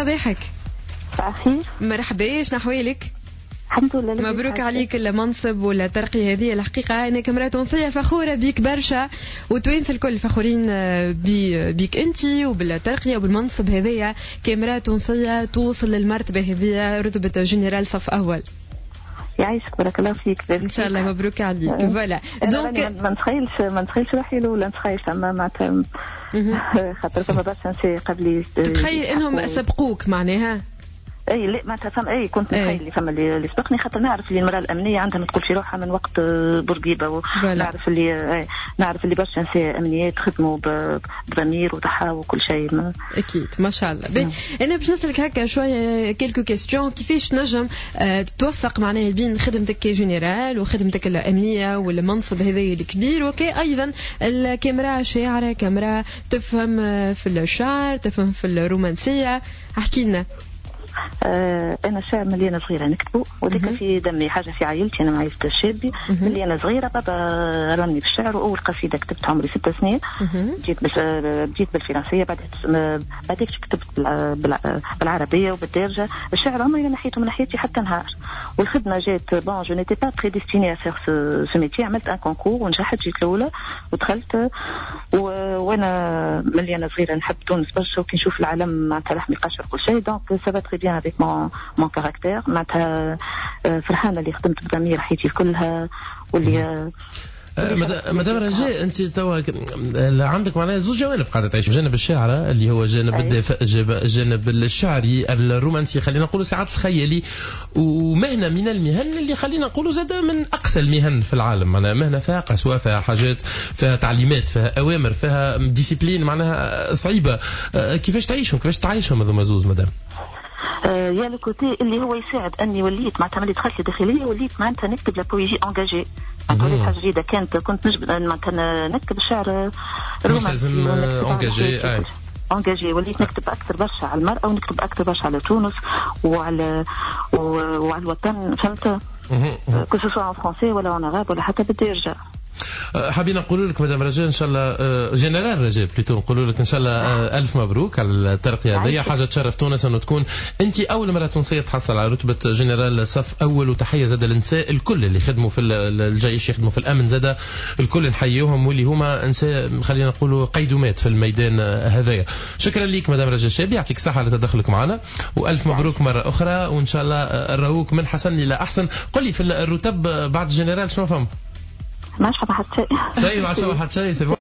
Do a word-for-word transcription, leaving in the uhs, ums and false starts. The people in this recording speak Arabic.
صباحك. صباحي. مرحبا، شنو احوالك؟ الحمد لله. مبروك عليك المنصب والترقية هذه. الحقيقة أنا كامرأة تونسية فخورة بيك برشا، وتوانس الكل فخورين بيك أنت وبالترقية وبالمنصب هذايا. كامرأة تونسية توصل للمرتبة هذه، رتبة جنرال صف أول. يعيشك، بارك الله فيك. ان شاء الله، مبروك عليك. فوالا دونك ما نتخيلش ما نتخيلش روحي الاولى، نتخيل اما معناتها خاطر فما برشا نساء قبلي. تتخيل انهم سبقوك معناها؟ اي لا معناتها فما اي كنت نتخيل اللي فما اللي سبقني، خاطر نعرف اللي المراه الامنيه عندها ما تقول في روحها من وقت بورقيبه، ونعرف اللي نعرف اللي برشا نساء امنيات خدموا بضمير وضحى وكل شيء. ما اكيد ما شاء الله. بي. انا باش نسالك هكا شويه كيلكو كيستيون، كيفاش تنجم اه توفق معناها بين خدمتك كجنرال وخدمتك الامنيه والمنصب هذا الكبير، وكي ايضا الكاميرا شاعره، كاميرا تفهم في الشعر، تفهم في الرومانسيه. احكي لنا. آه انا شاعر من اللي انا صغيره نكتبه، وذاك في دمي، حاجه في عائلتي. انا مع عائله الشابي من اللي انا صغيره. بابا رمني بالشعر، واول قصيده كتبت عمري ست سنين. بديت بس بديت بالفرنسيه، بعد بعدك كتبت بالعربيه وبالدارجه. الشعر عمري ما نحيته من حياتي حتى نهار. والخدمه جات بون جو نيتي با تري ديستيني ا فير سو ميتي. عملت ان كونكور ونجحت، جيت الاولى ودخلت. وانا من اللي انا صغيره نحب تونس برشا، وكي نشوف العالم معناتها لحمي قشر كل شيء. دونك سا با تري بيان افيك مون مون كاركتير. معناتها فرحانه اللي خدمت بضمير حياتي كلها. واللي مدام رجاء، انت توا عندك معناها زوج جوانب قاعده تعيش، جانب الشاعره اللي هو جانب الدافئ، جانب الشعري الرومانسي خلينا نقولوا ساعات الخيالي، ومهنه من المهن اللي خلينا نقولوا زاد من اقسى المهن في العالم. معناها مهنه فيها قسوه، فيها حاجات، فيها تعليمات، فيها اوامر، فيها ديسيبلين معناها صعيبه. كيفاش تعيشهم، كيفاش تعيشهم هذوما زوز مدام؟ آه يا لو كوتي اللي هو يساعد اني وليت معناتها ملي دخلت الداخليه وليت معناتها نكتب لا بويجي انجاجي. معناتها حاجه جديده كانت، كنت نجبد معناتها نكتب الشعر رومانسي انجاجي. اي انجاجي وليت نكتب اكثر برشا على المراه، ونكتب اكثر برشا على تونس وعلى وعلى الوطن. فهمت؟ كو سو سوا ان فرونسي ولا ان عربي ولا حتى بالدارجه. حابين نقول لك مدام رجاء ان شاء الله، جنرال رجاء بليتو، نقول لك ان شاء الله الف مبروك على الترقيه هذه. حاجه تشرف تونس انه تكون انت اول مره تونسيه تحصل على رتبه جنرال صف اول. وتحيه زاد للنساء الكل اللي خدموا في الجيش، يخدموا في الامن زاد الكل نحييهم، واللي هما نساء خلينا نقولوا قيدومات في الميدان هذايا. شكرا ليك مدام رجاء الشابي، يعطيك الصحه على تدخلك معنا، والف مبروك مره اخرى، وان شاء الله نراوك من حسن الى احسن. قل لي في الرتب بعد الجنرال شنو فهم؟ ما شاء الله حتى شيء. شيء ما شاء الله حتى شيء.